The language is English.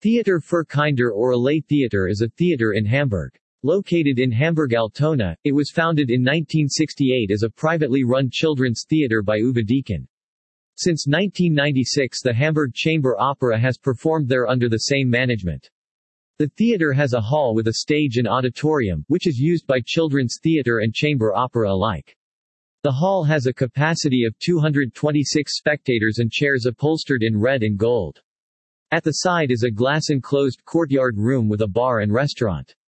Theater für Kinder or Allee Theater is a theater in Hamburg. Located in Hamburg-Altona, it was founded in 1968 as a privately run children's theater by Uwe Deakin. Since 1996 the Hamburg Chamber Opera has performed there under the same management. The theater has a hall with a stage and auditorium, which is used by children's theater and chamber opera alike. The hall has a capacity of 226 spectators and chairs upholstered in red and gold. At the side is a glass-enclosed courtyard room with a bar and restaurant.